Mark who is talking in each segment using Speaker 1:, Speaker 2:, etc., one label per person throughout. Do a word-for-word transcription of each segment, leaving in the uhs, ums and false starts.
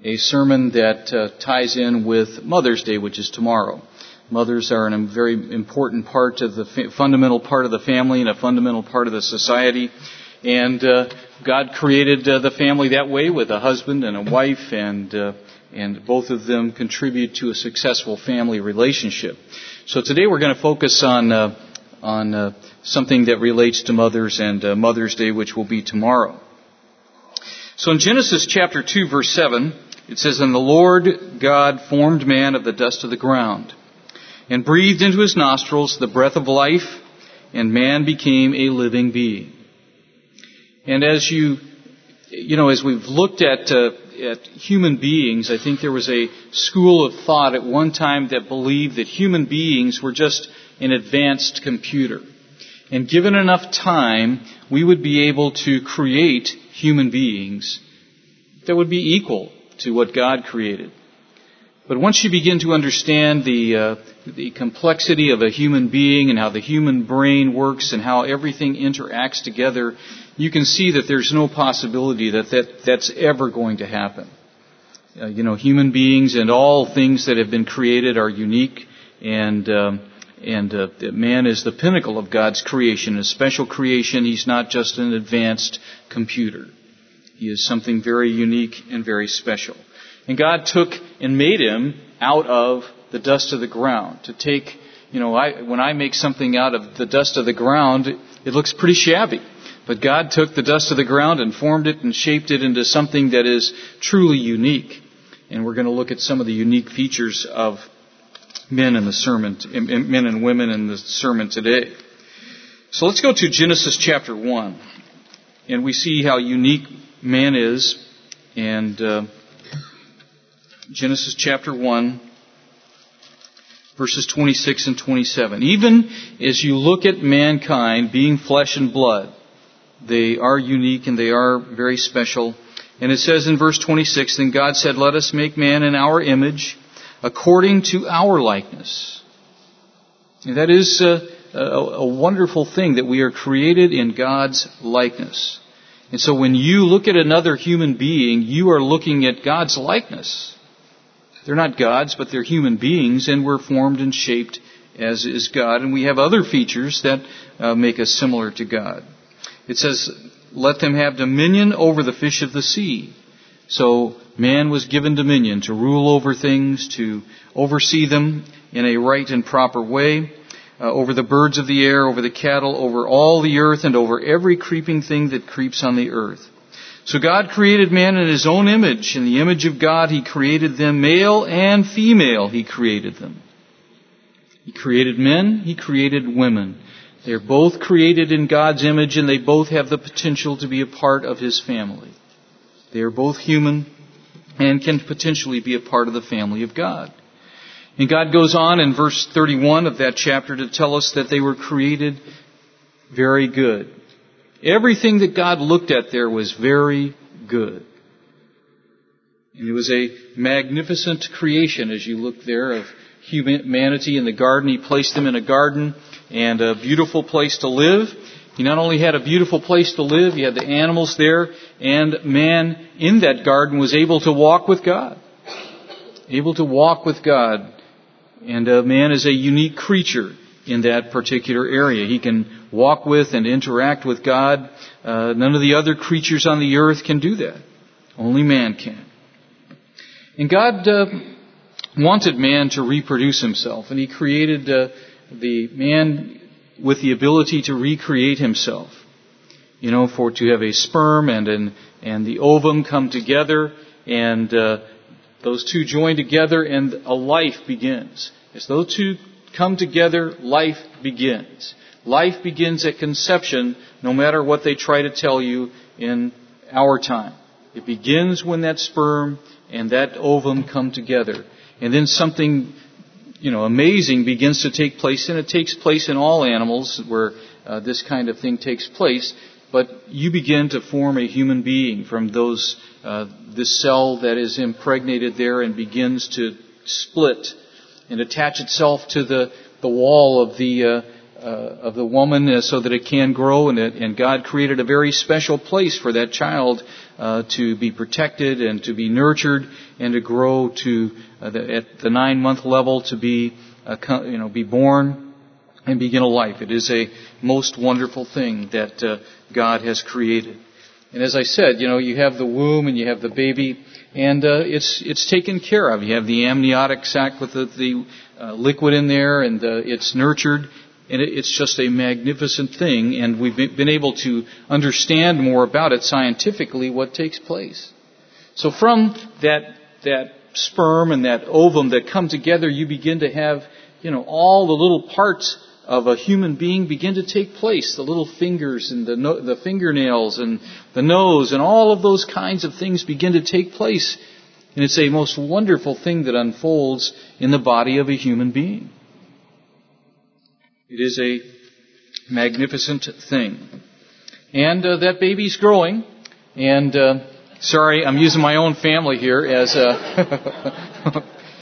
Speaker 1: a sermon that uh, ties in with Mother's Day, which is tomorrow. Mothers are a very important part of the fa- fundamental part of the family and a fundamental part of the society. And uh, God created uh, the family that way, with a husband and a wife, and uh, and both of them contribute to a successful family relationship. So today we're going to focus on uh, on uh, something that relates to mothers and uh, Mother's Day, which will be tomorrow. So in Genesis chapter two, verse seven, it says, "And the Lord God formed man of the dust of the ground, and breathed into his nostrils the breath of life, and man became a living being." And as you, you know, as we've looked at uh, at human beings, I think there was a school of thought at one time that believed that human beings were just an advanced computer. And given enough time, we would be able to create human beings that would be equal to what God created. But once you begin to understand the uh, the complexity of a human being and how the human brain works and how everything interacts together, you can see that there's no possibility that, that that's ever going to happen. Uh, you know, human beings and all things that have been created are unique, and um, and uh, man is the pinnacle of God's creation, a special creation. He's not just an advanced computer. He is something very unique and very special. And God took and made him out of the dust of the ground. To take, you know, I, when I make something out of the dust of the ground, it, it looks pretty shabby. But God took the dust of the ground and formed it and shaped it into something that is truly unique. And we're going to look at some of the unique features of men in the sermon, men and women in the sermon today. So let's go to Genesis chapter one. And we see how unique man is. And uh, Genesis chapter one, verses twenty-six and twenty-seven. "Even as you look at mankind being flesh and blood, they are unique and they are very special." And it says in verse twenty-six, "Then God said, let us make man in our image, according to our likeness." And that is a, a, a wonderful thing, that we are created in God's likeness. And so when you look at another human being, you are looking at God's likeness. They're not gods, but they're human beings, and we're formed and shaped as is God. And we have other features that uh, make us similar to God. It says, let them have dominion over the fish of the sea. So man was given dominion to rule over things, to oversee them in a right and proper way, uh, over the birds of the air, over the cattle, over all the earth, and over every creeping thing that creeps on the earth. So God created man in his own image. In the image of God, he created them, male and female, he created them. He created men, he created women. They're both created in God's image, and they both have the potential to be a part of his family. They are both human and can potentially be a part of the family of God. And God goes on in verse thirty-one of that chapter to tell us that they were created very good. Everything that God looked at there was very good. And it was a magnificent creation as you look there of humanity in the garden. He placed them in a garden and a beautiful place to live. He not only had a beautiful place to live, he had the animals there, and man in that garden was able to walk with God. Able to walk with God. And uh, man is a unique creature in that particular area. He can walk with and interact with God. Uh, none of the other creatures on the earth can do that. Only man can. And God uh, wanted man to reproduce himself, and he created uh, the man with the ability to recreate himself. You know, for to have a sperm and an and the ovum come together, and uh, those two join together, and a life begins. As those two come together, life begins. Life begins at conception, no matter what they try to tell you in our time. It begins when that sperm and that ovum come together. And then something, you know, amazing begins to take place. And it takes place in all animals where uh, this kind of thing takes place. But you begin to form a human being from those, uh, this cell that is impregnated there and begins to split and attach itself to the, the wall of the, uh, uh, of the woman uh, so that it can grow, and, it, and God created a very special place for that child uh, to be protected and to be nurtured and to grow to uh, the, at the nine-month level to be uh, you know be born and begin a life. It is a most wonderful thing that uh, God has created. And as I said, you know, you have the womb and you have the baby, and uh, it's it's taken care of. You have the amniotic sac with the, the uh, liquid in there, and uh, it's nurtured, and it, it's just a magnificent thing. And we've been able to understand more about it scientifically, what takes place. So from that that sperm and that ovum that come together, you begin to have, you know, all the little parts of a human being begin to take place. The little fingers and the no, the fingernails and the nose and all of those kinds of things begin to take place. And it's a most wonderful thing that unfolds in the body of a human being. It is a magnificent thing. And uh, that baby's growing. And, uh, sorry, I'm using my own family here as a...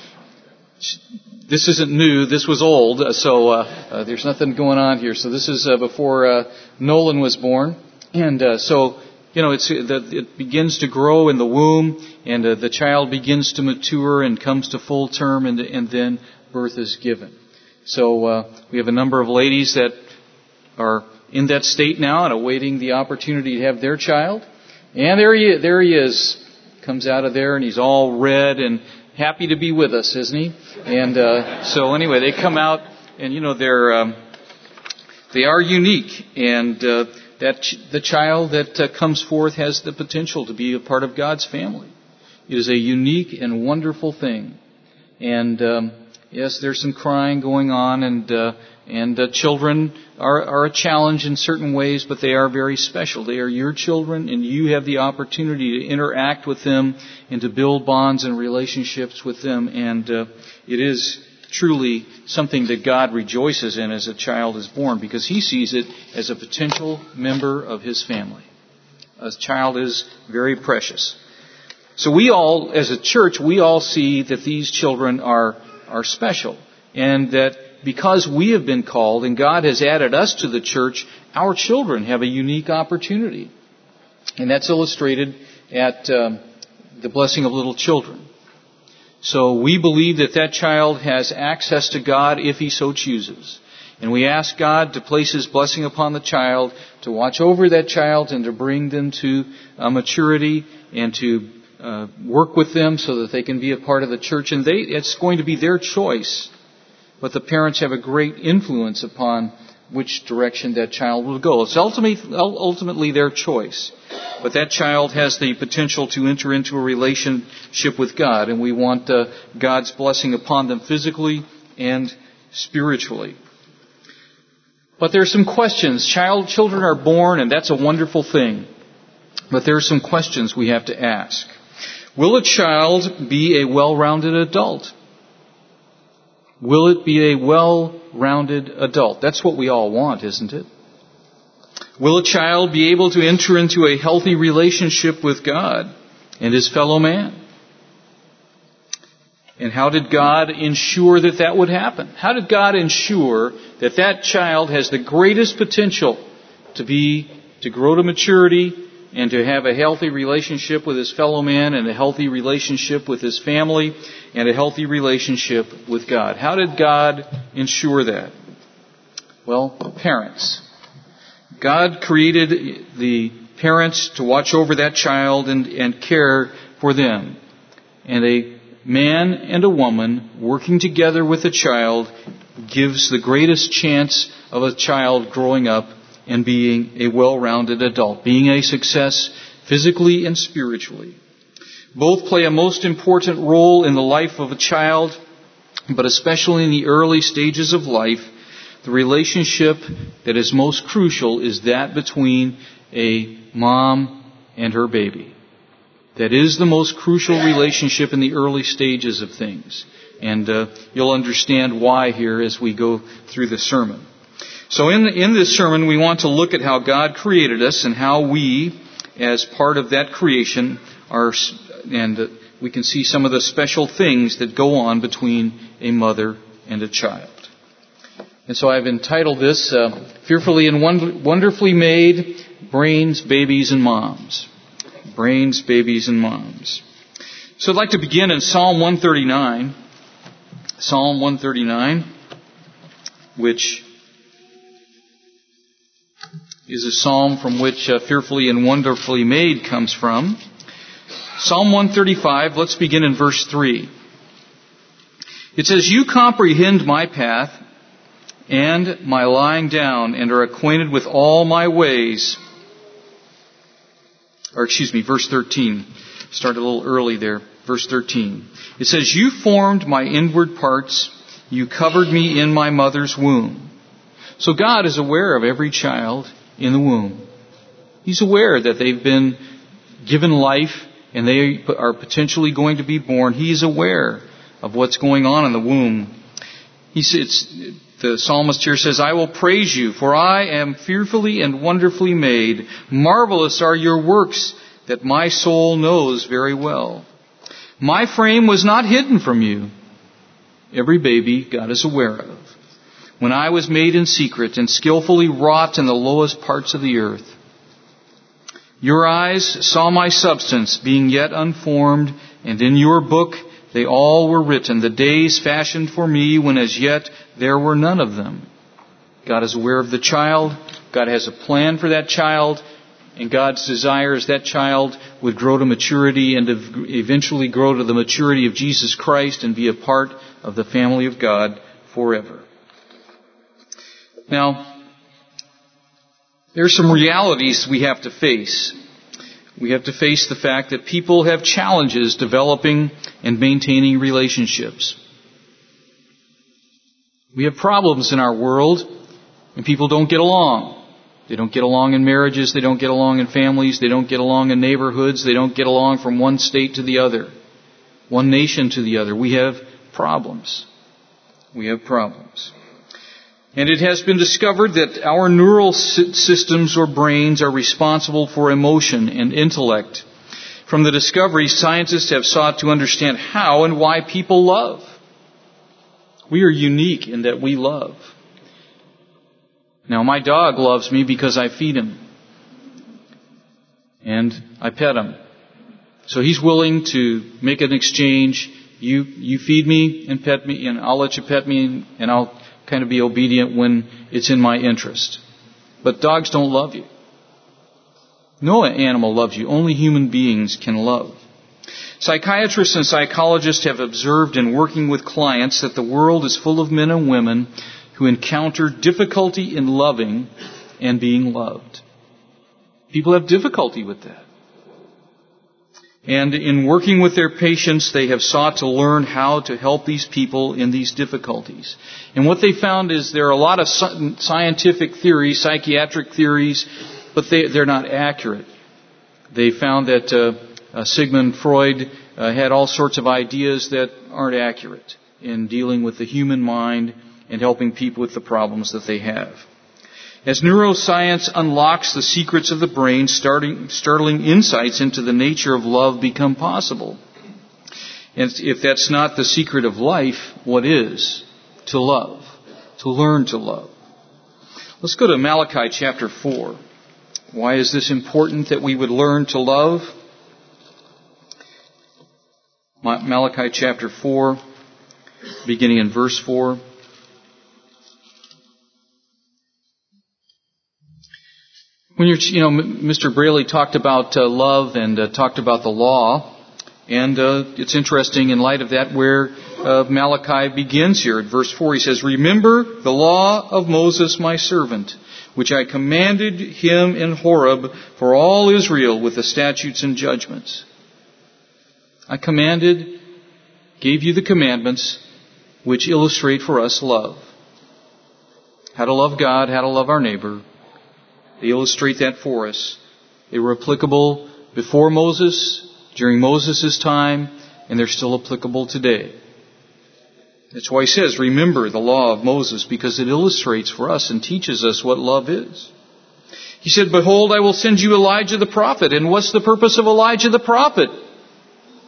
Speaker 1: This isn't new. This was old, so uh, uh, there's nothing going on here. So this is uh, before uh, Nolan was born, and uh, so you know it's the, it begins to grow in the womb, and uh, the child begins to mature and comes to full term, and, and then birth is given. So uh, we have a number of ladies that are in that state now and awaiting the opportunity to have their child. And there he there he is, comes out of there, and he's all red and happy to be with us, isn't he? And uh, so anyway, they come out, and you know they're um, they are unique, and uh, that ch- the child that uh, comes forth has the potential to be a part of God's family. It is a unique and wonderful thing. And um, yes, there's some crying going on, and uh, and uh, children are are a challenge in certain ways, but they are very special. They are your children, and you have the opportunity to interact with them and to build bonds and relationships with them. And uh, it is truly something that God rejoices in as a child is born, because He sees it as a potential member of His family. A child is very precious. So we all, as a church, we all see that these children are are special, and that because we have been called and God has added us to the church, our children have a unique opportunity. And that's illustrated at um, the blessing of little children. So we believe that that child has access to God if he so chooses. And we ask God to place His blessing upon the child, to watch over that child and to bring them to uh, maturity and to uh, work with them so that they can be a part of the church. And they, it's going to be their choice. But the parents have a great influence upon which direction that child will go. It's ultimately, ultimately their choice. But that child has the potential to enter into a relationship with God, and we want uh, God's blessing upon them physically and spiritually. But there are some questions. Child, children are born, and that's a wonderful thing. But there are some questions we have to ask. Will a child be a well-rounded adult? Will it be a well-rounded adult? That's what we all want, isn't it? Will a child be able to enter into a healthy relationship with God and his fellow man? And how did God ensure that that would happen? How did God ensure that that child has the greatest potential to be, to grow to maturity and to have a healthy relationship with his fellow man and a healthy relationship with his family and a healthy relationship with God? How did God ensure that? Well, parents. God created the parents to watch over that child and, and care for them. And a man and a woman working together with a child gives the greatest chance of a child growing up and being a well-rounded adult, being a success physically and spiritually. Both play a most important role in the life of a child, but especially in the early stages of life, the relationship that is most crucial is that between a mom and her baby. That is the most crucial relationship in the early stages of things. And uh, you'll understand why here as we go through the sermon. So in, in this sermon, we want to look at how God created us and how we, as part of that creation, are, and uh, we can see some of the special things that go on between a mother and a child. And so I've entitled this, uh, Fearfully and Wonderfully Made, Brains, Babies, and Moms. Brains, Babies, and Moms. So I'd like to begin in Psalm one thirty-nine. Psalm one thirty-nine, which is a psalm from which uh, Fearfully and Wonderfully Made comes from. Psalm one thirty-five, let's begin in verse three. It says, You comprehend my path and my lying down, and are acquainted with all my ways. Or excuse me, verse thirteen. Started a little early there. Verse thirteen. It says, You formed my inward parts. You covered me in my mother's womb. So God is aware of every child in the womb. He's aware that they've been given life and they are potentially going to be born. He's aware of what's going on in the womb. He says, the psalmist here says, I will praise you, for I am fearfully and wonderfully made. Marvelous are your works that my soul knows very well. My frame was not hidden from you. Every baby God is aware of. When I was made in secret and skillfully wrought in the lowest parts of the earth. Your eyes saw my substance being yet unformed, and in your book they all were written, the days fashioned for me when as yet there were none of them. God is aware of the child. God has a plan for that child. And God's desire is that child would grow to maturity and eventually grow to the maturity of Jesus Christ and be a part of the family of God forever. Now, there are some realities we have to face. We have to face the fact that people have challenges developing and maintaining relationships. We have problems in our world, and people don't get along. They don't get along in marriages, they don't get along in families, they don't get along in neighborhoods, they don't get along from one state to the other, one nation to the other. We have problems. We have problems. And it has been discovered that our neural systems or brains are responsible for emotion and intellect. From the discovery, scientists have sought to understand how and why people love. We are unique in that we love. Now, my dog loves me because I feed him. And I pet him. So he's willing to make an exchange. You, you feed me and pet me, and I'll let you pet me, and I'll kind of be obedient when it's in my interest. But dogs don't love you. No animal loves you. Only human beings can love. Psychiatrists and psychologists have observed in working with clients that the world is full of men and women who encounter difficulty in loving and being loved. People have difficulty with that. And in working with their patients, they have sought to learn how to help these people in these difficulties. And what they found is there are a lot of scientific theories, psychiatric theories, but they, they're not accurate. They found that uh, uh, Sigmund Freud uh, had all sorts of ideas that aren't accurate in dealing with the human mind and helping people with the problems that they have. As neuroscience unlocks the secrets of the brain, starting, startling insights into the nature of love become possible. And if that's not the secret of life, what is? To love. To learn to love. Let's go to Malachi chapter four. Why is this important that we would learn to love? Malachi chapter four, beginning in verse four. When you're, you know, Mister Braley talked about uh, love and uh, talked about the law, and uh, it's interesting in light of that where uh, Malachi begins here at verse four. He says, "Remember the law of Moses my servant, which I commanded him in Horeb for all Israel with the statutes and judgments." I commanded, gave you the commandments which illustrate for us love. How to love God, how to love our neighbor. They illustrate that for us. They were applicable before Moses, during Moses' time, and they're still applicable today. That's why he says, remember the law of Moses, because it illustrates for us and teaches us what love is. He said, behold, I will send you Elijah the prophet. And what's the purpose of Elijah the prophet?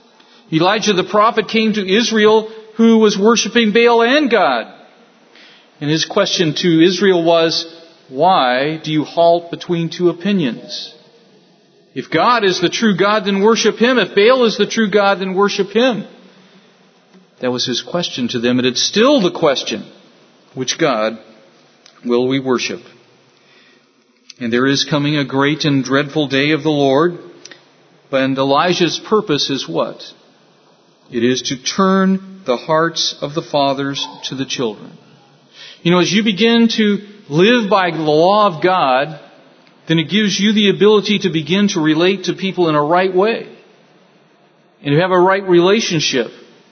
Speaker 1: Elijah the prophet came to Israel who was worshiping Baal and God. And his question to Israel was, why do you halt between two opinions? If God is the true God, then worship Him. If Baal is the true God, then worship him. That was his question to them, and it's still the question. Which God will we worship? And there is coming a great and dreadful day of the Lord. And Elijah's purpose is what? It is to turn the hearts of the fathers to the children. You know, as you begin to live by the law of God, then it gives you the ability to begin to relate to people in a right way. And to have a right relationship.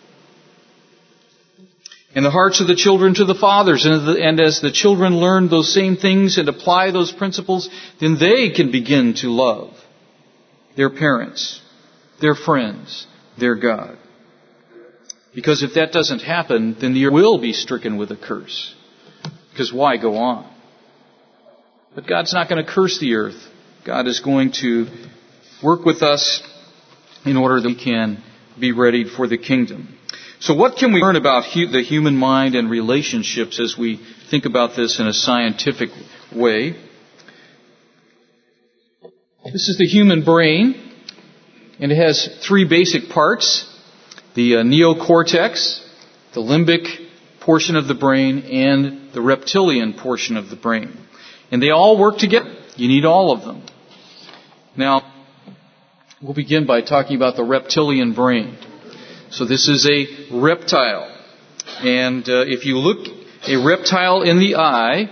Speaker 1: And the hearts of the children to the fathers. And, the, and as the children learn those same things and apply those principles, then they can begin to love their parents, their friends, their God. Because if that doesn't happen, then the earth will be stricken with a curse. Because why go on? But God's not going to curse the earth. God is going to work with us in order that we can be ready for the kingdom. So what can we learn about hu- the human mind and relationships as we think about this in a scientific way? This is the human brain, and it has three basic parts. The uh, neocortex, the limbic portion of the brain, and the reptilian portion of the brain. And they all work together. You need all of them. Now, we'll begin by talking about the reptilian brain. So this is a reptile. And uh, if you look a reptile in the eye,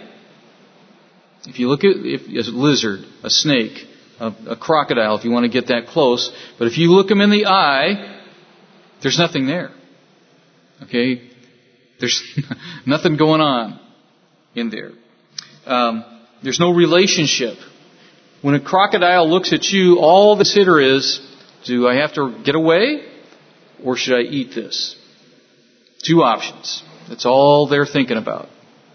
Speaker 1: if you look at if, a lizard, a snake, a, a crocodile, if you want to get that close, but if you look them in the eye, there's nothing there. Okay? There's nothing going on in there. Um, there's no relationship. When a crocodile looks at you, all the consider is, do I have to get away or should I eat this? Two options. That's all they're thinking about.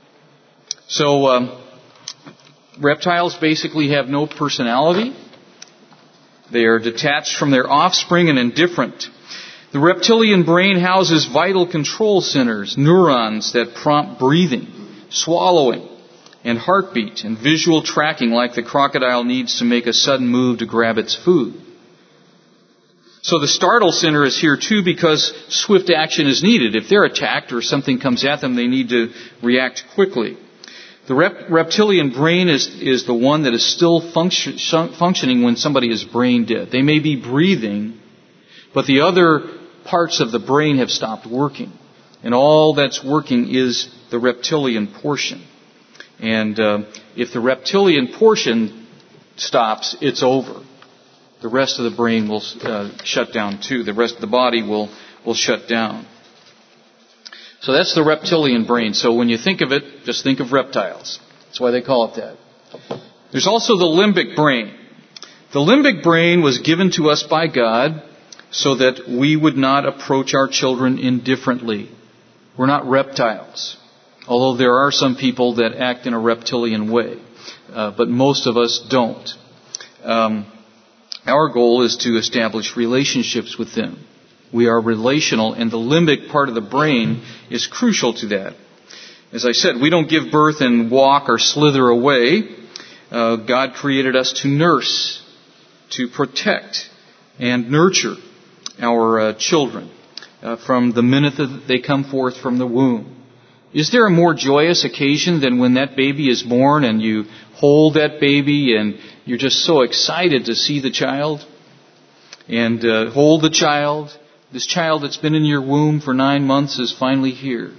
Speaker 1: So, um, reptiles basically have no personality. They are detached from their offspring and indifferent. The reptilian brain houses vital control centers, neurons that prompt breathing, swallowing, and heartbeat, and visual tracking like the crocodile needs to make a sudden move to grab its food. So the startle center is here too because swift action is needed. If they're attacked or something comes at them, they need to react quickly. The rep- reptilian brain is, is the one that is still function, functioning when somebody is brain dead. They may be breathing, but the other parts of the brain have stopped working. And all that's working is the reptilian portion. And uh, if the reptilian portion stops, it's over. The rest of the brain will uh, shut down too. The rest of the body will, will shut down. So that's the reptilian brain. So when you think of it, just think of reptiles. That's why they call it that. There's also the limbic brain. The limbic brain was given to us by God so that we would not approach our children indifferently. We're not reptiles. Although there are some people that act in a reptilian way. Uh, but most of us don't. Um, our goal is to establish relationships with them. We are relational, and the limbic part of the brain is crucial to that. As I said, we don't give birth and walk or slither away. Uh, God created us to nurse, to protect, and nurture our uh, children uh, from the minute that they come forth from the womb. Is there a more joyous occasion than when that baby is born and you hold that baby and you're just so excited to see the child and uh, hold the child? This child that's been in your womb for nine months is finally here.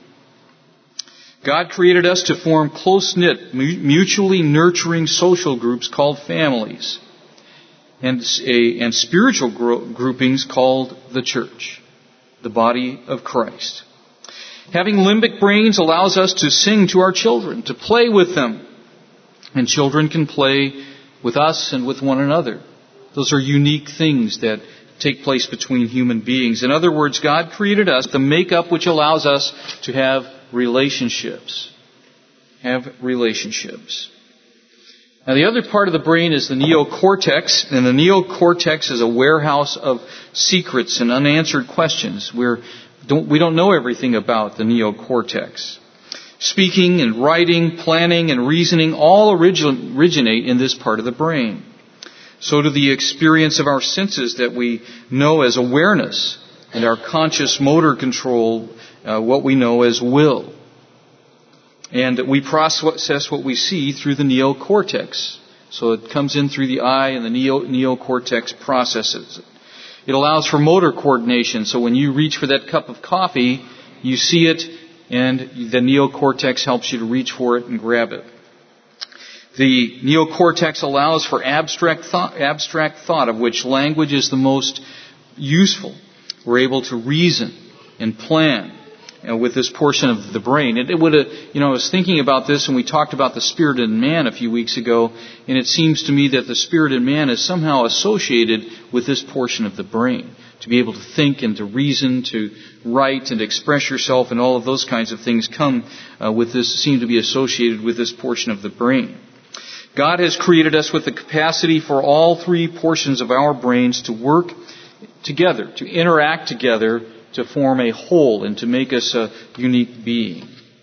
Speaker 1: God created us to form close-knit, mutually nurturing social groups called families and, a, and spiritual gro- groupings called the church, the body of Christ. Having limbic brains allows us to sing to our children, to play with them. And children can play with us and with one another. Those are unique things that take place between human beings. In other words, God created us the makeup which allows us to have relationships. Have relationships. Now the other part of the brain is the neocortex, and the neocortex is a warehouse of secrets and unanswered questions. We're Don't, we don't know everything about the neocortex. Speaking and writing, planning and reasoning all origin- originate in this part of the brain. So do the experience of our senses that we know as awareness, and our conscious motor control, uh, what we know as will. And we process what we see through the neocortex. So it comes in through the eye, and the neo, neocortex processes it. It allows for motor coordination. So when you reach for that cup of coffee, you see it, and the neocortex helps you to reach for it and grab it. The neocortex allows for abstract thought, abstract thought, of which language is the most useful. We're able to reason and plan uh, with this portion of the brain. It, it would, uh, you know, I was thinking about this, and we talked about the spirit in man a few weeks ago, and it seems to me that the spirit in man is somehow associated with this portion of the brain. To be able to think and to reason, to write and express yourself, and all of those kinds of things come uh, with this, seem to be associated with this portion of the brain. God has created us with the capacity for all three portions of our brains to work together, to interact together, to form a whole and to make us a unique being.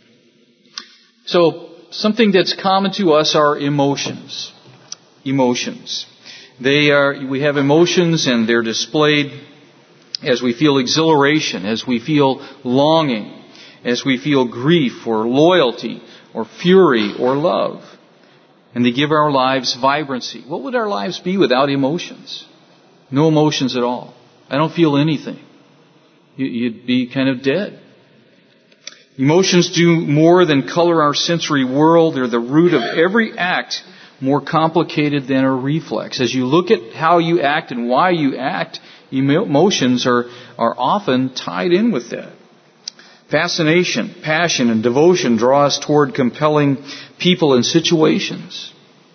Speaker 1: So, something that's common to us are emotions. Emotions. They are, we have emotions, and they're displayed as we feel exhilaration, as we feel longing, as we feel grief or loyalty or fury or love. And they give our lives vibrancy. What would our lives be without emotions? No emotions at all. I don't feel anything. You'd be kind of dead. Emotions do more than color our sensory world. They're the root of every act, more complicated than a reflex. As you look at how you act and why you act, emotions are, are often tied in with that. Fascination, passion, and devotion draw us toward compelling people and situations,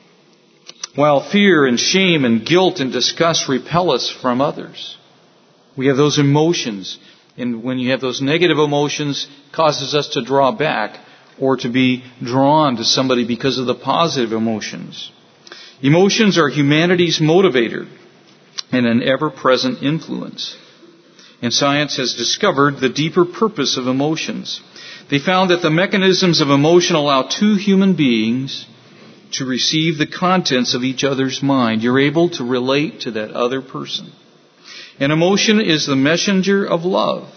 Speaker 1: while fear and shame and guilt and disgust repel us from others. We have those emotions, and when you have those negative emotions, it causes us to draw back or to be drawn to somebody because of the positive emotions. Emotions are humanity's motivator and an ever-present influence. And science has discovered the deeper purpose of emotions. They found that the mechanisms of emotion allow two human beings to receive the contents of each other's mind. You're able to relate to that other person. And emotion is the messenger of love.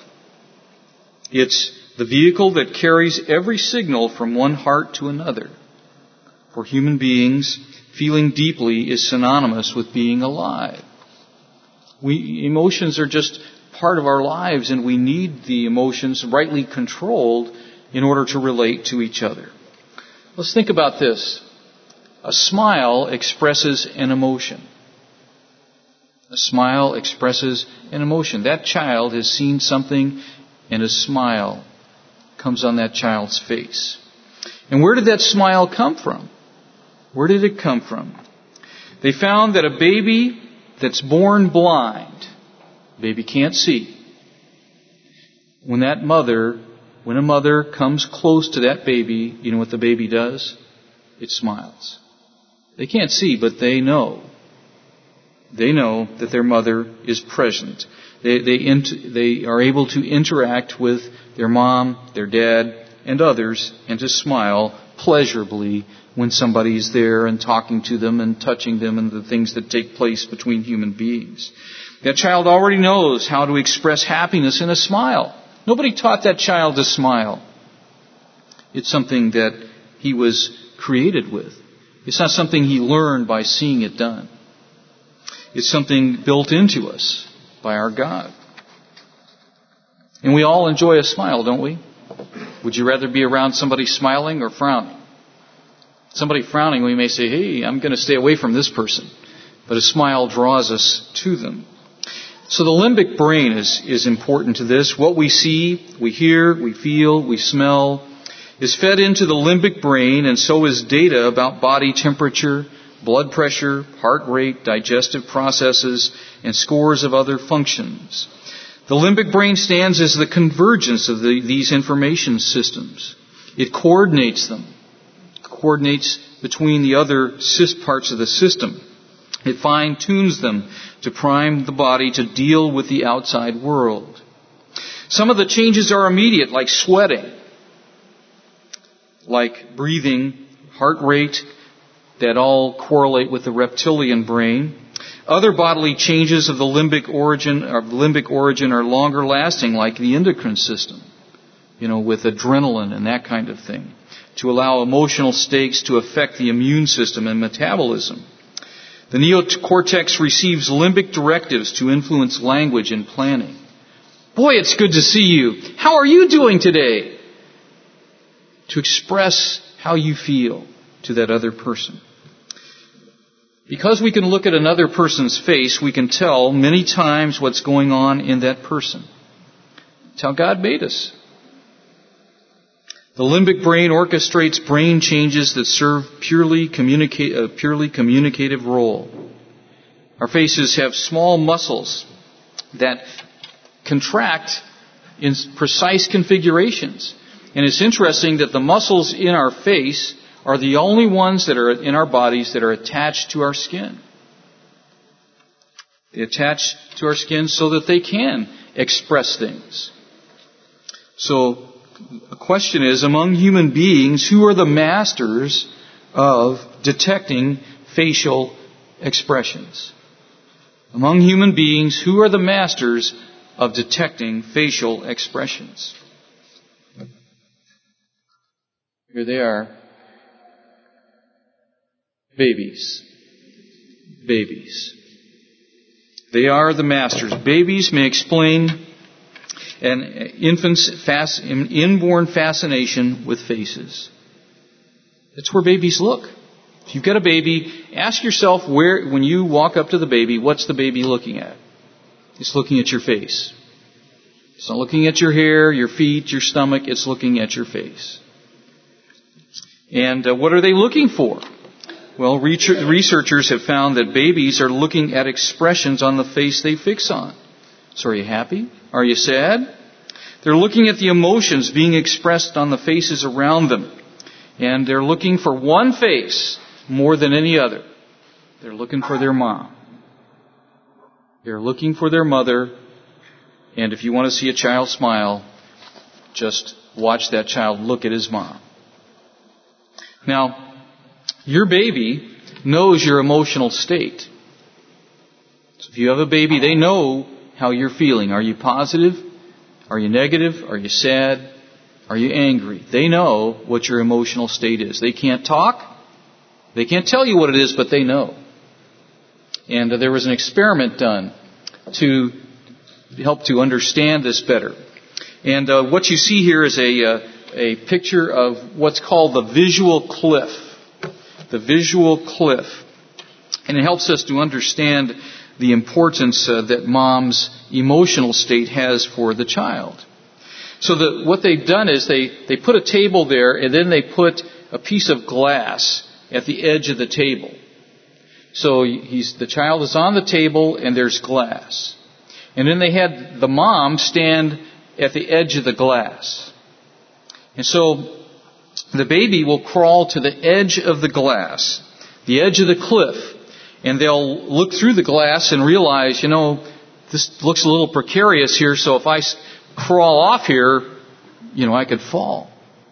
Speaker 1: It's the vehicle that carries every signal from one heart to another. For human beings, feeling deeply is synonymous with being alive. We, emotions are just part of our lives, and we need the emotions rightly controlled in order to relate to each other. Let's think about this. A smile expresses an emotion. A smile expresses an emotion. That child has seen something, and a smile comes on that child's face. And where did that smile come from? Where did it come from? They found that a baby that's born blind, baby can't see. When that mother, when a mother comes close to that baby, you know what the baby does? It smiles. They can't see, but they know. They know that their mother is present. They, they, int- they are able to interact with their mom, their dad, and others, and to smile pleasurably when somebody is there and talking to them and touching them and the things that take place between human beings. That child already knows how to express happiness in a smile. Nobody taught that child to smile. It's something that he was created with. It's not something he learned by seeing it done. It's something built into us by our God. And we all enjoy a smile, don't we? Would you rather be around somebody smiling or frowning? Somebody frowning, we may say, hey, I'm going to stay away from this person. But a smile draws us to them. So the limbic brain is, is important to this. What we see, we hear, we feel, we smell is fed into the limbic brain, and so is data about body temperature, blood pressure, heart rate, digestive processes, and scores of other functions. The limbic brain stands as the convergence of the, these information systems. It coordinates them, coordinates between the other parts of the system. It fine-tunes them to prime the body to deal with the outside world. Some of the changes are immediate, like sweating. like breathing, heart rate, that all correlate with the reptilian brain. Other bodily changes of the limbic origin, of limbic origin are longer lasting, like the endocrine system, you know, with adrenaline and that kind of thing, to allow emotional states to affect the immune system and metabolism. The neocortex receives limbic directives to influence language and planning. Boy, it's good to see you. How are you doing today? To express how you feel to that other person. Because we can look at another person's face, we can tell many times what's going on in that person. It's how God made us. The limbic brain orchestrates brain changes that serve purely communicate, a purely communicative role. Our faces have small muscles that contract in precise configurations. And it's interesting that the muscles in our face are the only ones that are in our bodies that are attached to our skin. They attach to our skin so that they can express things. So, the question is, among human beings, who are the masters of detecting facial expressions? Among human beings, who are the masters of detecting facial expressions? Here they are. Babies. Babies. They are the masters. Babies may explain an infant's fas- inborn fascination with faces. That's where babies look. If you've got a baby, ask yourself where, when you walk up to the baby, what's the baby looking at? It's looking at your face. It's not looking at your hair, your feet, your stomach. It's looking at your face. And uh, what are they looking for? Well, researchers have found that babies are looking at expressions on the face they fix on. So are you happy? Are you sad? They're looking at the emotions being expressed on the faces around them. And they're looking for one face more than any other. They're looking for their mom. They're looking for their mother. And if you want to see a child smile, just watch that child look at his mom. Now, your baby knows your emotional state. So if you have a baby, they know how you're feeling. Are you positive? Are you negative? Are you sad? Are you angry? They know what your emotional state is. They can't talk. They can't tell you what it is, but they know. And uh, there was an experiment done to help to understand this better. And uh, what you see here is a, uh, a picture of what's called the visual cliff. The visual cliff. And it helps us to understand the importance uh, that mom's emotional state has for the child. So the, what they've done is they, they put a table there, and then they put a piece of glass at the edge of the table. So he's, the child is on the table and there's glass. And then they had the mom stand at the edge of the glass. And so the baby will crawl to the edge of the glass, the edge of the cliff, and they'll look through the glass and realize, you know, this looks a little precarious here, so if I crawl off here, you know, I could fall.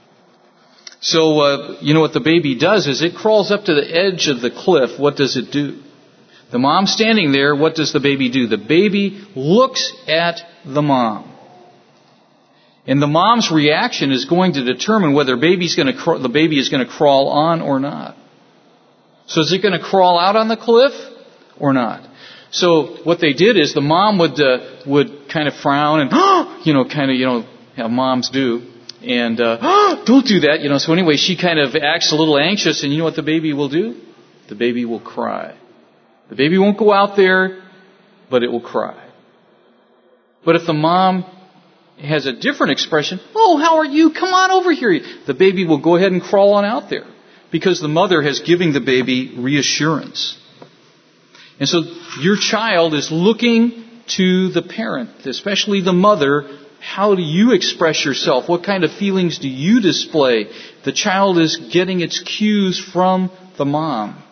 Speaker 1: So, uh, you know what the baby does is it crawls up to the edge of the cliff. What does it do? The mom standing there, what does the baby do? The baby looks at the mom. And the mom's reaction is going to determine whether baby's going to cr- the baby is going to crawl on or not. So is it going to crawl out on the cliff or not? So what they did is the mom would uh, would kind of frown and, you know, kind of, you know, how moms do. And, uh, don't do that, you know. So anyway, she kind of acts a little anxious, and you know what the baby will do? The baby will cry. The baby won't go out there, but it will cry. But if the mom has a different expression, oh, how are you? Come on over here. The baby will go ahead and crawl on out there because the mother has given the baby reassurance. And so your child is looking to the parent, especially the mother. How do you express yourself? What kind of feelings do you display? The child is getting its cues from the mom,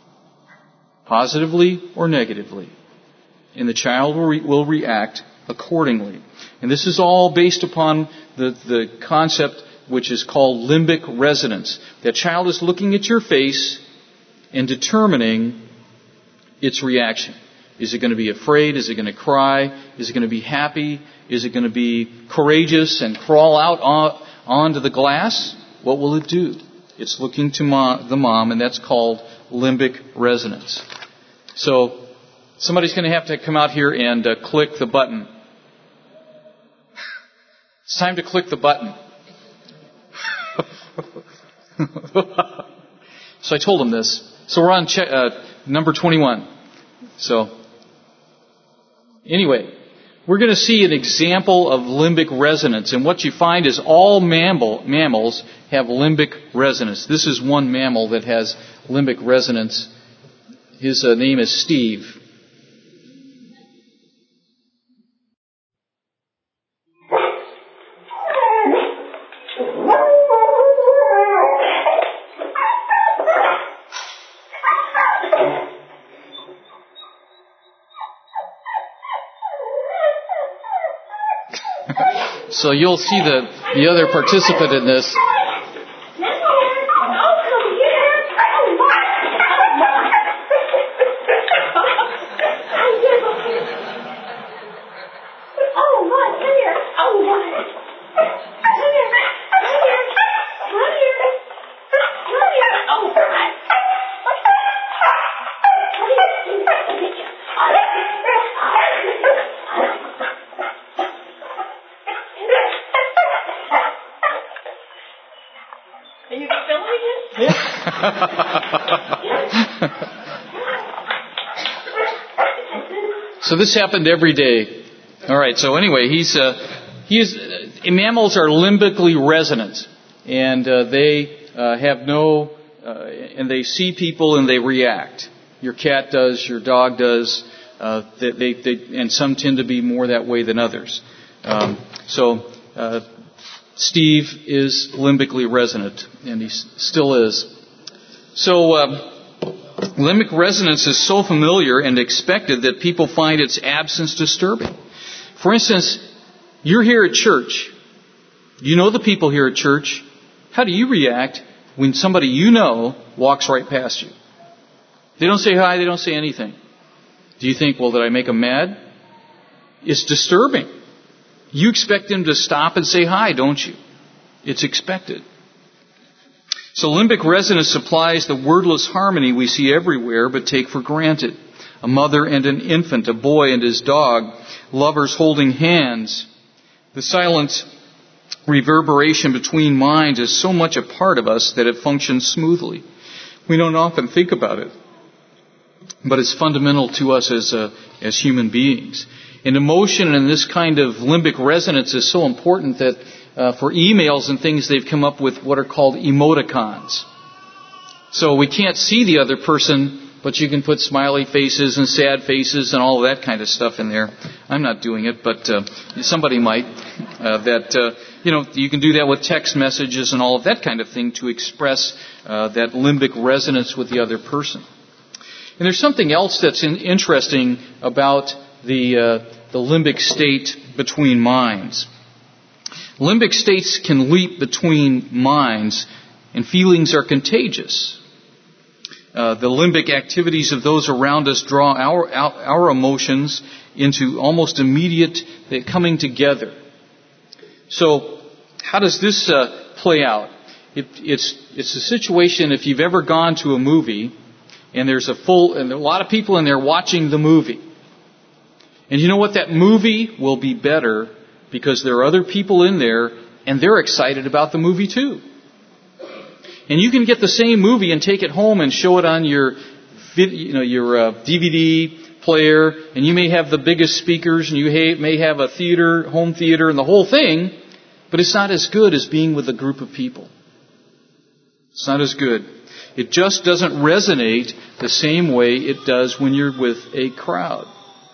Speaker 1: positively or negatively. And the child will, re- will react accordingly. And this is all based upon the, the concept which is called limbic resonance. That child is looking at your face and determining its reaction. Is it going to be afraid? Is it going to cry? Is it going to be happy? Is it going to be courageous and crawl out on, onto the glass? What will it do? It's looking to mom, the mom, and that's called limbic resonance. So somebody's going to have to come out here and uh, click the button. It's time to click the button. So I told him this. So we're on che- uh, number twenty-one. So anyway, we're going to see an example of limbic resonance. And what you find is all mammal, mammals have limbic resonance. This is one mammal that has limbic resonance. His uh, name is Steve. So you'll see the, the other participant in this. So this happened every day. All right. So anyway, he's uh, he is. Uh, mammals are limbically resonant, and uh, they uh, have no, uh, and they see people and they react. Your cat does, your dog does. Uh, they, they, they, and some tend to be more that way than others. Um, so uh, Steve is limbically resonant, and he still is. So. Um, Limbic resonance is so familiar and expected that people find its absence disturbing. For instance, you're here at church. You know the people here at church. How do you react when somebody you know walks right past you? They don't say hi, they don't say anything. Do you think, well, did I make them mad? It's disturbing. You expect them to stop and say hi, don't you? It's expected. So limbic resonance supplies the wordless harmony we see everywhere but take for granted. A mother and an infant, a boy and his dog, lovers holding hands. The silent reverberation between minds is so much a part of us that it functions smoothly. We don't often think about it, but it's fundamental to us as uh, as human beings. And emotion in this kind of limbic resonance is so important that Uh, for emails and things, they've come up with what are called emoticons. So we can't see the other person, but you can put smiley faces and sad faces and all of that kind of stuff in there. I'm not doing it, but uh, somebody might. Uh, that uh, you know, you can do that with text messages and all of that kind of thing to express uh, that limbic resonance with the other person. And there's something else that's in, interesting about the uh, the limbic state between minds. Limbic states can leap between minds, and feelings are contagious. Uh, the limbic activities of those around us draw our, our our emotions into almost immediate coming together. So, how does this uh, play out? It, it's it's a situation if you've ever gone to a movie, and there's a full and a lot of people in there watching the movie, and you know what? That movie will be better because there are other people in there, and they're excited about the movie too. And you can get the same movie and take it home and show it on your, you know, your uh, D V D player, and you may have the biggest speakers, and you may have a theater, home theater, and the whole thing, but it's not as good as being with a group of people. It's not as good. It just doesn't resonate the same way it does when you're with a crowd.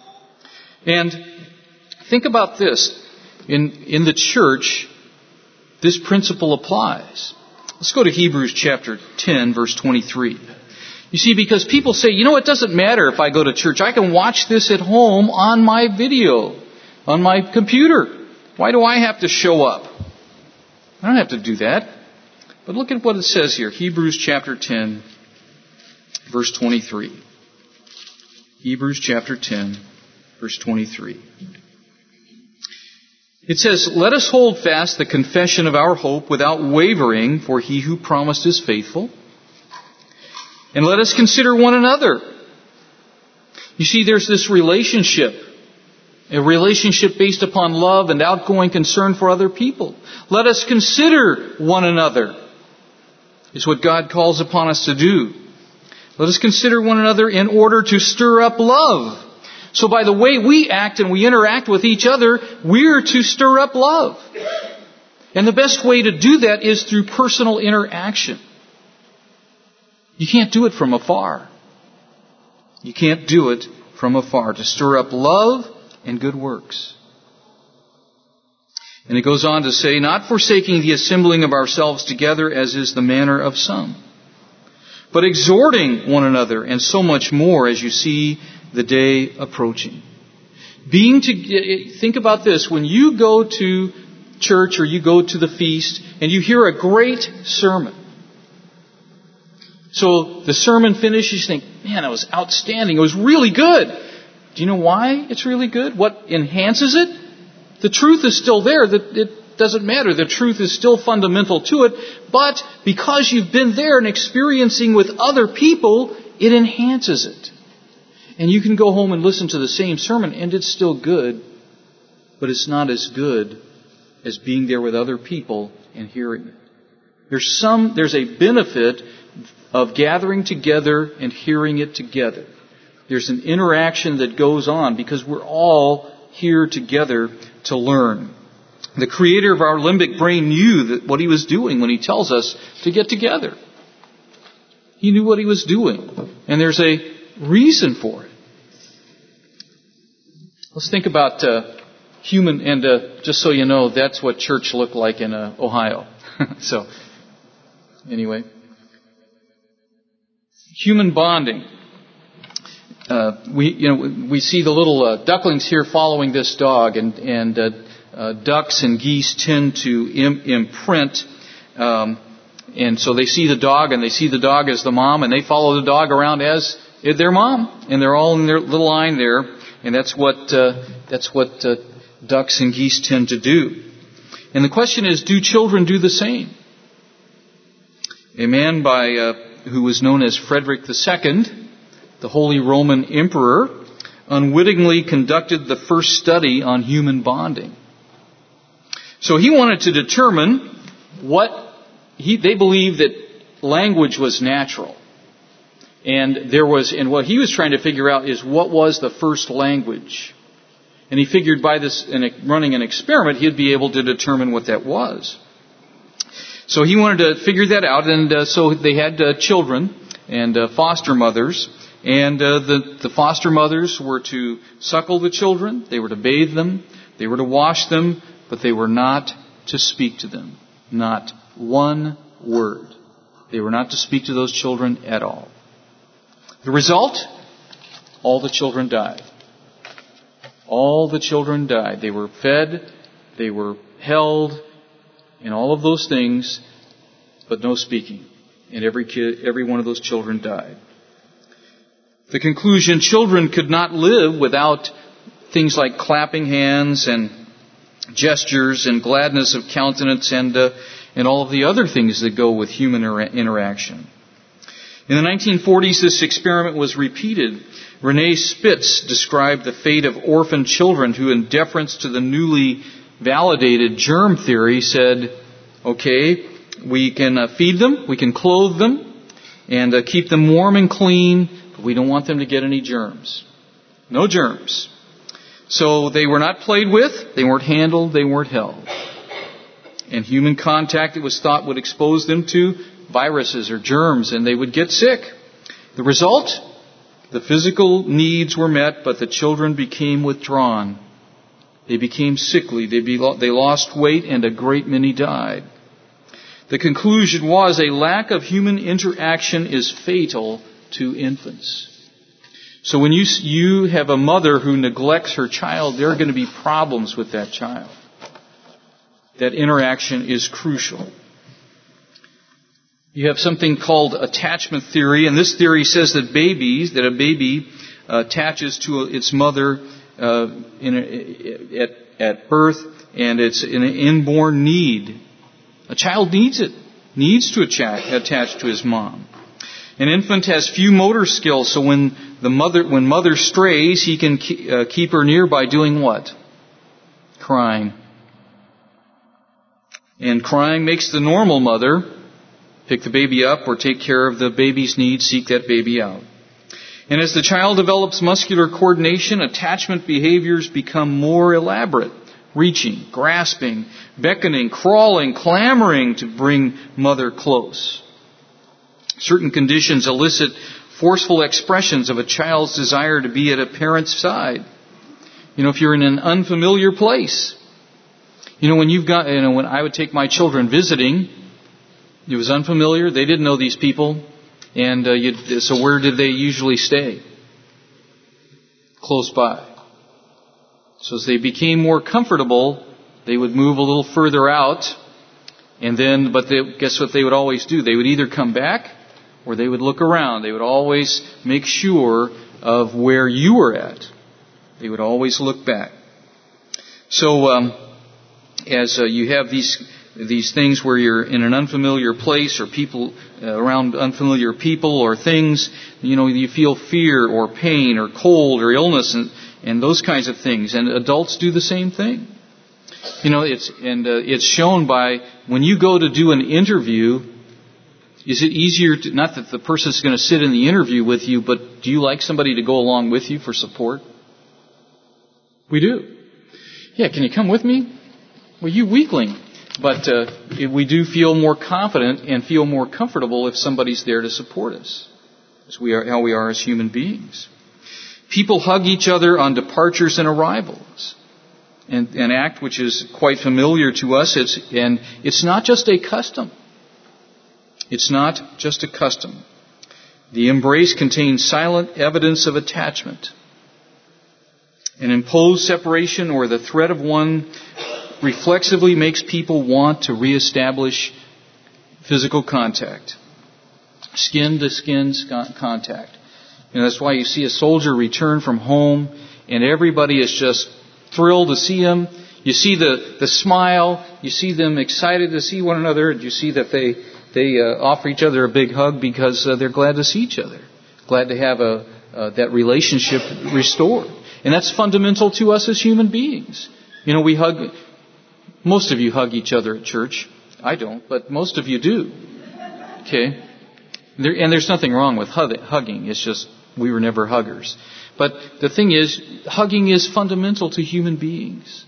Speaker 1: And think about this. In, in the church, this principle applies. Let's go to Hebrews chapter ten, verse twenty-three. You see, because people say, you know, it doesn't matter if I go to church. I can watch this at home on my video, on my computer. Why do I have to show up? I don't have to do that. But look at what it says here. Hebrews chapter ten, verse twenty-three. Hebrews chapter ten, verse twenty-three. It says, "Let us hold fast the confession of our hope without wavering, for he who promised is faithful. And let us consider one another." You see, there's this relationship. A relationship based upon love and outgoing concern for other people. Let us consider one another, is what God calls upon us to do. Let us consider one another in order to stir up love. So by the way we act and we interact with each other, we're to stir up love. And the best way to do that is through personal interaction. You can't do it from afar. You can't do it from afar. To stir up love and good works. And it goes on to say, "Not forsaking the assembling of ourselves together, as is the manner of some, but exhorting one another, and so much more as you see the day approaching." Being to, think about this. When you go to church or you go to the feast and you hear a great sermon. So the sermon finishes, you think, man, that was outstanding. It was really good. Do you know why it's really good? What enhances it? The truth is still there. It doesn't matter. The truth is still fundamental to it. But because you've been there and experiencing with other people, it enhances it. And you can go home and listen to the same sermon and it's still good, but it's not as good as being there with other people and hearing it. There's some, there's a benefit of gathering together and hearing it together. There's an interaction that goes on because we're all here together to learn. The creator of our limbic brain knew that what he was doing when he tells us to get together. He knew what he was doing. And there's a reason for it. Let's think about uh, human, and uh, just so you know, that's what church looked like in uh, Ohio. So, anyway. Human bonding. Uh, we, you know, we see the little uh, ducklings here following this dog, and and uh, uh, ducks and geese tend to im- imprint, um, and so they see the dog, and they see the dog as the mom, and they follow the dog around as their mom, and they're all in their little line there, and that's what uh, that's what uh, ducks and geese tend to do. And the question is, do children do the same? A man by uh, who was known as Frederick the Second, the Holy Roman Emperor, unwittingly conducted the first study on human bonding. So he wanted to determine what he, they believed that language was natural. And there was, and what he was trying to figure out is what was the first language. And he figured by this, in running an experiment, he'd be able to determine what that was. So he wanted to figure that out, and uh, so they had uh, children and uh, foster mothers. And uh, the, the foster mothers were to suckle the children, they were to bathe them, they were to wash them, but they were not to speak to them. Not one word. They were not to speak to those children at all. The result? All the children died. All the children died. They were fed, they were held, and all of those things, but no speaking. And every kid, every one of those children died. The conclusion, children could not live without things like clapping hands and gestures and gladness of countenance and uh, and all of the other things that go with human interaction. In the nineteen forties, this experiment was repeated. Renee Spitz described the fate of orphan children who, in deference to the newly validated germ theory, said, okay, we can uh, feed them, we can clothe them, and uh, keep them warm and clean, but we don't want them to get any germs. No germs. So they were not played with, they weren't handled, they weren't held. And human contact, it was thought, would expose them to viruses or germs, and they would get sick. The result? The physical needs were met, but the children became withdrawn. They became sickly, they, be, they lost weight, and a great many died. The conclusion was a lack of human interaction is fatal to infants. So when you, you have a mother who neglects her child, there are going to be problems with that child. that interaction is crucial. You have something called attachment theory, and this theory says that babies, that a baby uh, attaches to its mother uh, in a, at, at birth, and it's an inborn need. A child needs it, needs to attach, attach to his mom. An infant has few motor skills, so when the mother, when mother strays, he can keep, uh, keep her near by doing what? Crying. And crying makes the normal mother pick the baby up or take care of the baby's needs, seek that baby out. And as the child develops muscular coordination, attachment behaviors become more elaborate. Reaching, grasping, beckoning, crawling, clamoring to bring mother close. Certain conditions elicit forceful expressions of a child's desire to be at a parent's side. You know, if you're in an unfamiliar place. You know, when you've got, you know, when I would take my children visiting, it was unfamiliar. They didn't know these people. And uh, you'd, so where did they usually stay? Close by. So as they became more comfortable, they would move a little further out. And then, but they, guess what they would always do? They would either come back or they would look around. They would always make sure of where you were at. They would always look back. So um, as uh, you have these these things where you're in an unfamiliar place or people uh, around unfamiliar people or things, you know, you feel fear or pain or cold or illness and, and those kinds of things. And adults do the same thing. You know, it's and uh, it's shown by when you go to do an interview. Is it easier to, not that the person's going to sit in the interview with you, but do you like somebody to go along with you for support? We do. Yeah, can you come with me? Well, you weakling. But uh, we do feel more confident and feel more comfortable if somebody's there to support us, as we are how we are as human beings. People hug each other on departures and arrivals, and an act which is quite familiar to us. It's and it's not just a custom. It's not just a custom. The embrace contains silent evidence of attachment. An imposed separation or the threat of one reflexively makes people want to reestablish physical contact. Skin-to-skin contact. And that's why you see a soldier return from home and everybody is just thrilled to see him. You see the, the smile. You see them excited to see one another. And you see that they, they uh, offer each other a big hug because uh, they're glad to see each other. Glad to have a, uh, that relationship restored. And that's fundamental to us as human beings. You know, we hug... Most of you hug each other at church. I don't, but most of you do. Okay? There, and there's nothing wrong with hugging. It's just we were never huggers. But the thing is, hugging is fundamental to human beings.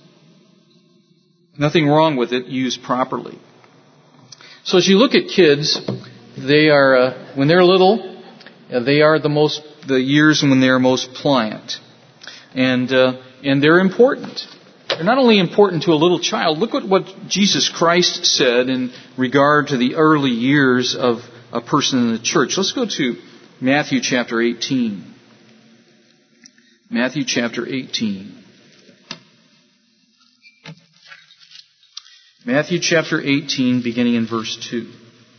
Speaker 1: Nothing wrong with it used properly. So as you look at kids, they are, uh, when they're little, uh, they are the most, the years when they are most pliant. And, uh, and they're important. They're not only important to a little child. Look at what Jesus Christ said in regard to the early years of a person in the church. Let's go to Matthew chapter eighteen. Matthew chapter eighteen. Matthew chapter eighteen, beginning in verse two.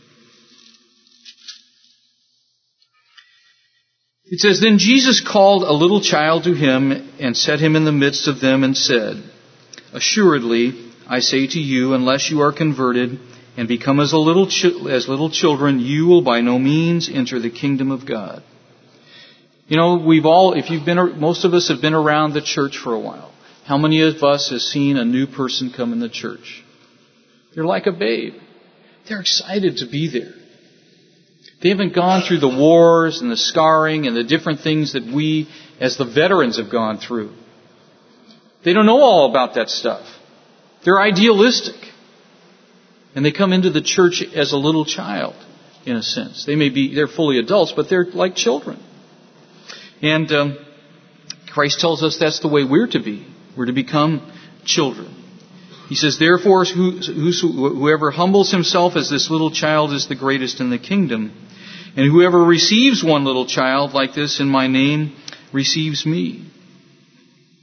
Speaker 1: It says, "Then Jesus called a little child to him and set him in the midst of them and said, 'Assuredly, I say to you, unless you are converted and become as a little chi- as little children, you will by no means enter the kingdom of God.'" You know, we've all, if you've been, most of us have been around the church for a while. How many of us have seen a new person come in the church? They're like a babe. They're excited to be there. They haven't gone through the wars and the scarring and the different things that we, as the veterans, have gone through. They don't know all about that stuff. They're idealistic. And they come into the church as a little child, in a sense. They may be, they're fully adults, but they're like children. And um, Christ tells us that's the way we're to be. We're to become children. He says, "Therefore, whoever humbles himself as this little child is the greatest in the kingdom. And whoever receives one little child like this in my name receives me."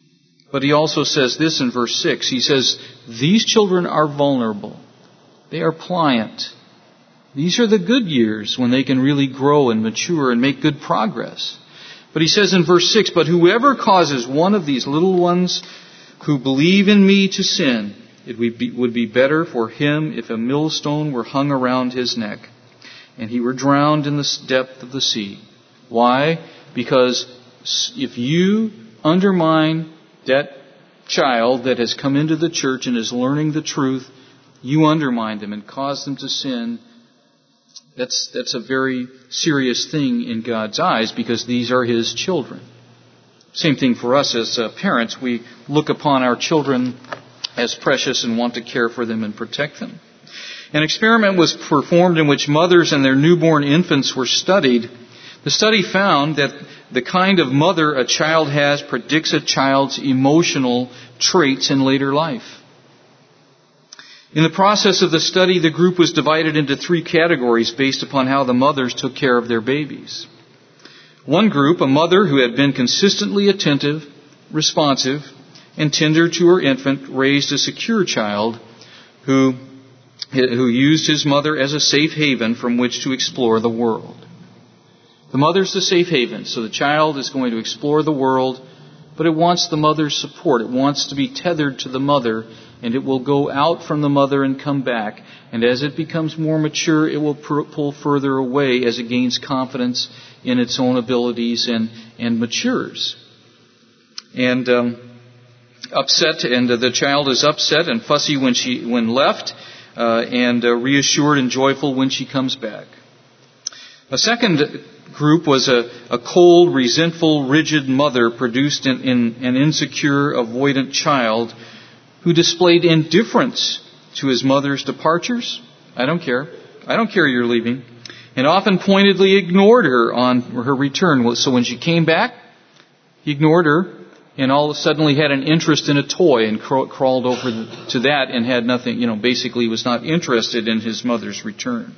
Speaker 1: But he also says this in verse six. He says, these children are vulnerable. They are pliant. These are the good years when they can really grow and mature and make good progress. But he says in verse six, but whoever causes one of these little ones who believe in me to sin, it would be, would be better for him if a millstone were hung around his neck and he were drowned in the depth of the sea. Why? Because if you undermine that child that has come into the church and is learning the truth, you undermine them and cause them to sin. That's, that's a very serious thing in God's eyes because these are His children. Same thing for us as uh, parents. We look upon our children as precious and want to care for them and protect them. An experiment was performed in which mothers and their newborn infants were studied. The study found that the kind of mother a child has predicts a child's emotional traits in later life. In the process of the study, the group was divided into three categories based upon how the mothers took care of their babies. One group, a mother who had been consistently attentive, responsive, and tender to her infant, raised a secure child who, who used his mother as a safe haven from which to explore the world. The mother's the safe haven, so the child is going to explore the world, but it wants the mother's support. It wants to be tethered to the mother, and it will go out from the mother and come back. And as it becomes more mature, it will pull further away as it gains confidence in its own abilities and, and matures. And um, upset, and uh, the child is upset and fussy when she when left, uh, and uh, reassured and joyful when she comes back. A second group was a, a cold, resentful, rigid mother produced in, in an insecure, avoidant child who displayed indifference to his mother's departures. I don't care. I don't care you're leaving. And often pointedly ignored her on her return. So when she came back, he ignored her and all of a sudden he had an interest in a toy and crawled over to that and had nothing, you know, basically was not interested in his mother's return.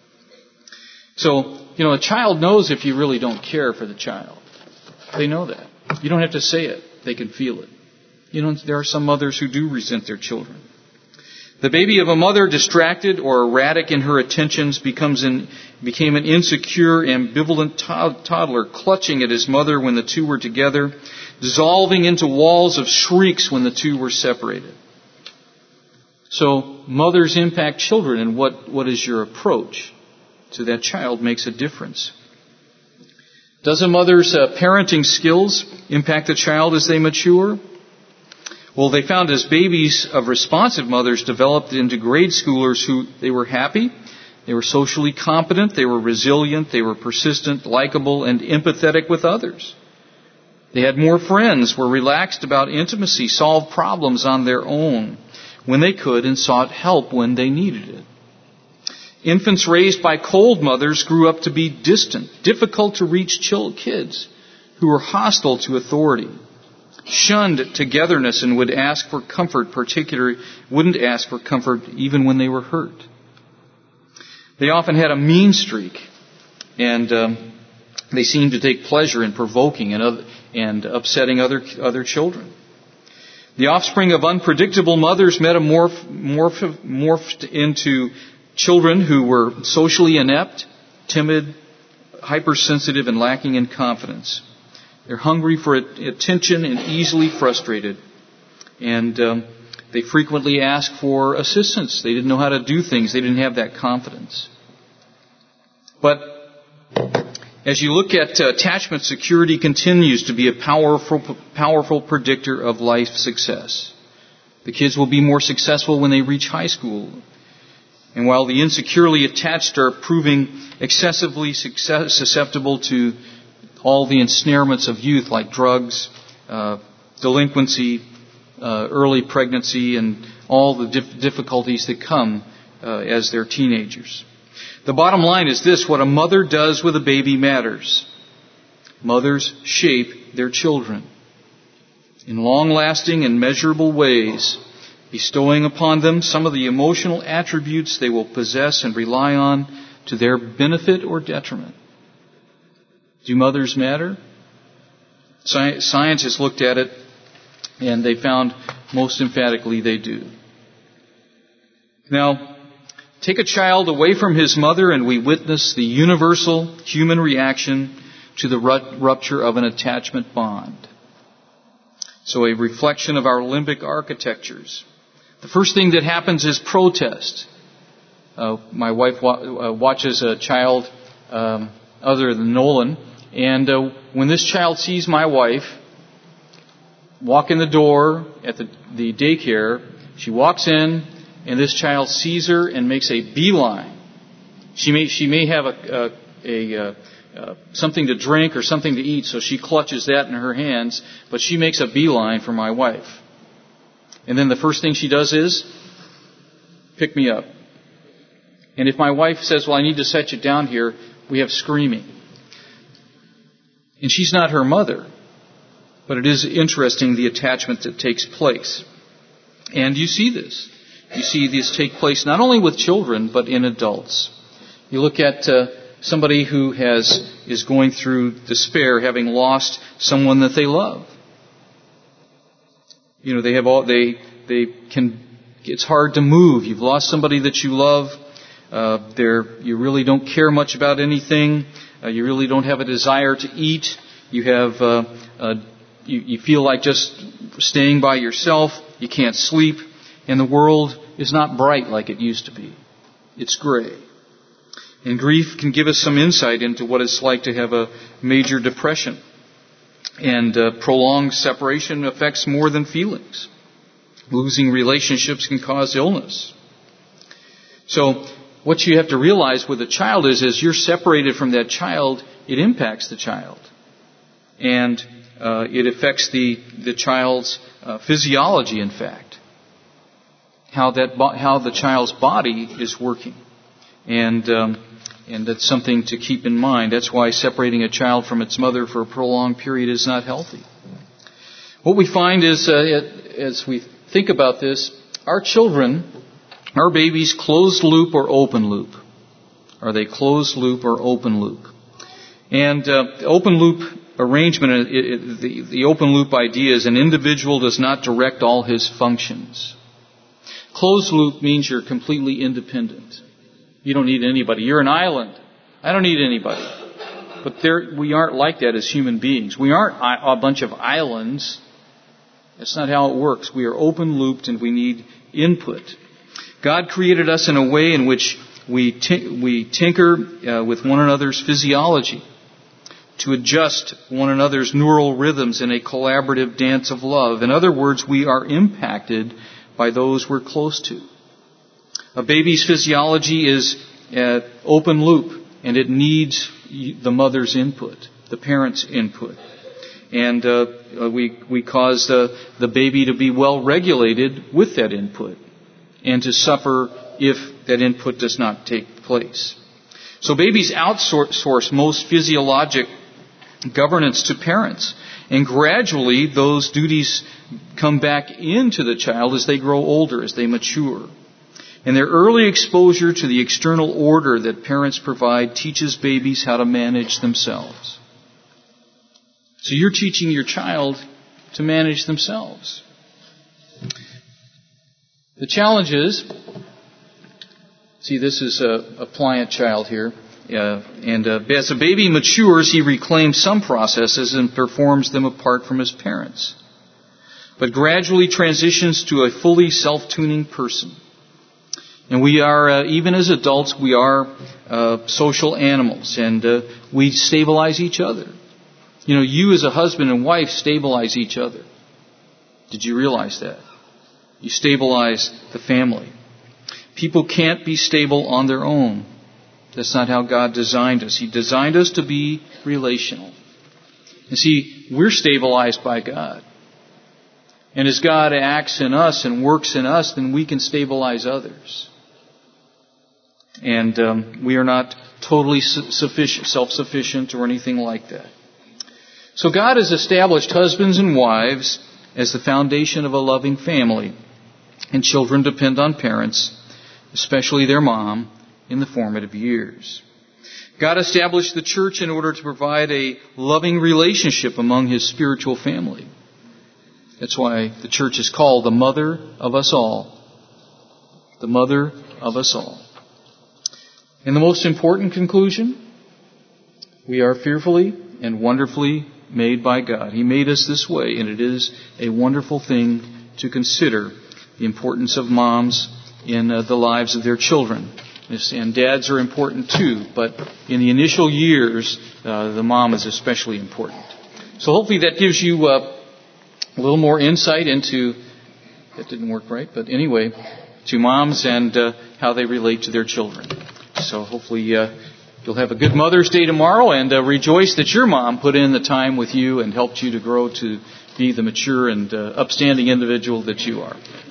Speaker 1: So, you know, a child knows if you really don't care for the child. They know that. You don't have to say it. They can feel it. You know, there are some mothers who do resent their children. The baby of a mother, distracted or erratic in her attentions, becomes an, became an insecure, ambivalent to- toddler, clutching at his mother when the two were together, dissolving into walls of shrieks when the two were separated. So, mothers impact children, and what, what is your approach to that child makes a difference. Does a mother's uh, parenting skills impact the child as they mature? Well, they found as babies of responsive mothers developed into grade schoolers who they were happy, they were socially competent, they were resilient, they were persistent, likable, and empathetic with others. They had more friends, were relaxed about intimacy, solved problems on their own when they could, and sought help when they needed it. Infants raised by cold mothers grew up to be distant, difficult to reach chill kids who were hostile to authority, shunned togetherness, and would ask for comfort, particularly wouldn't ask for comfort even when they were hurt. They often had a mean streak, and um, they seemed to take pleasure in provoking and, other, and upsetting other other children. The offspring of unpredictable mothers metamorph, morph, morphed into children who were socially inept, timid, hypersensitive, and lacking in confidence. They're hungry for attention and easily frustrated. And um, they frequently ask for assistance. They didn't know how to do things. They didn't have that confidence. But as you look at uh, attachment, security continues to be a powerful, powerful predictor of life success. The kids will be more successful when they reach high school. And while the insecurely attached are proving excessively success, susceptible to all the ensnarements of youth like drugs, uh, delinquency, uh, early pregnancy, and all the dif- difficulties that come uh, as they're teenagers. The bottom line is this: what a mother does with a baby matters. Mothers shape their children in long-lasting and measurable ways, bestowing upon them some of the emotional attributes they will possess and rely on to their benefit or detriment. Do mothers matter? Science has looked at it And they found most emphatically they do. Now, take a child away from his mother and we witness the universal human reaction to the rupture of an attachment bond. So a reflection of our limbic architectures. The first thing that happens is protest. Uh, my wife wa- uh, watches a child um, other than Nolan, and uh, when this child sees my wife walk in the door at the, the daycare, she walks in, and this child sees her and makes a beeline. She may she may have a, a, a, a something to drink or something to eat, so she clutches that in her hands, but she makes a beeline for my wife. And then the first thing she does is pick me up. And if my wife says, well, I need to set you down here, we have screaming. And she's not her mother, but it is interesting the attachment that takes place. And you see this. You see this take place not only with children, but in adults. You look at uh, somebody who has is going through despair, having lost someone that they love. You know, they have all they they can. It's hard to move. You've lost somebody that you love. Uh, there, you really don't care much about anything. Uh, you really don't have a desire to eat. You have, uh, uh, you, you feel like just staying by yourself. You can't sleep, and the world is not bright like it used to be. It's gray. And grief can give us some insight into what it's like to have a major depression. And uh, prolonged separation affects more than feelings. Losing relationships can cause illness. So, what you have to realize with a child is, as you're separated from that child, it impacts the child. And uh, it affects the, the child's uh, physiology, in fact. How that bo- how the child's body is working. And um, and that's something to keep in mind. That's why separating a child from its mother for a prolonged period is not healthy. What we find is, uh, as we think about this, our children... Are babies closed loop or open loop? Are they closed loop or open loop? And uh, the open loop arrangement, it, it, the, the open loop idea is an individual does not direct all his functions. Closed loop means you're completely independent. You don't need anybody. You're an island. I don't need anybody. But there, we aren't like that as human beings. We aren't a bunch of islands. That's not how it works. We are open looped and we need input. God created us in a way in which we t- we tinker uh, with one another's physiology to adjust one another's neural rhythms in a collaborative dance of love. In other words, we are impacted by those we're close to. A baby's physiology is uh, open loop, and it needs the mother's input, the parent's input. And uh, we we cause uh, the baby to be well regulated with that input, and to suffer if that input does not take place. So babies outsource most physiologic governance to parents. And gradually those duties come back into the child as they grow older, as they mature. And their early exposure to the external order that parents provide teaches babies how to manage themselves. So you're teaching your child to manage themselves. The challenge is, see, this is a, a pliant child here, uh, and uh, as a baby matures, he reclaims some processes and performs them apart from his parents, but gradually transitions to a fully self-tuning person. And we are, uh, even as adults, we are uh, social animals, and uh, we stabilize each other. You know, you as a husband and wife stabilize each other. Did you realize that? You stabilize the family. People can't be stable on their own. That's not how God designed us. He designed us to be relational. And see, we're stabilized by God. And as God acts in us and works in us, then we can stabilize others. And um, we are not totally sufficient, self-sufficient or anything like that. So God has established husbands and wives as the foundation of a loving family. And children depend on parents, especially their mom, in the formative years. God established the church in order to provide a loving relationship among His spiritual family. That's why the church is called the mother of us all. The mother of us all. And the most important conclusion, we are fearfully and wonderfully made by God. He made us this way, and it is a wonderful thing to consider the importance of moms in uh, the lives of their children. And dads are important too, but in the initial years, uh, the mom is especially important. So hopefully that gives you uh, a little more insight into, that didn't work right, but anyway, to moms and uh, how they relate to their children. So hopefully uh, you'll have a good Mother's Day tomorrow, and uh, rejoice that your mom put in the time with you and helped you to grow to be the mature and uh, upstanding individual that you are.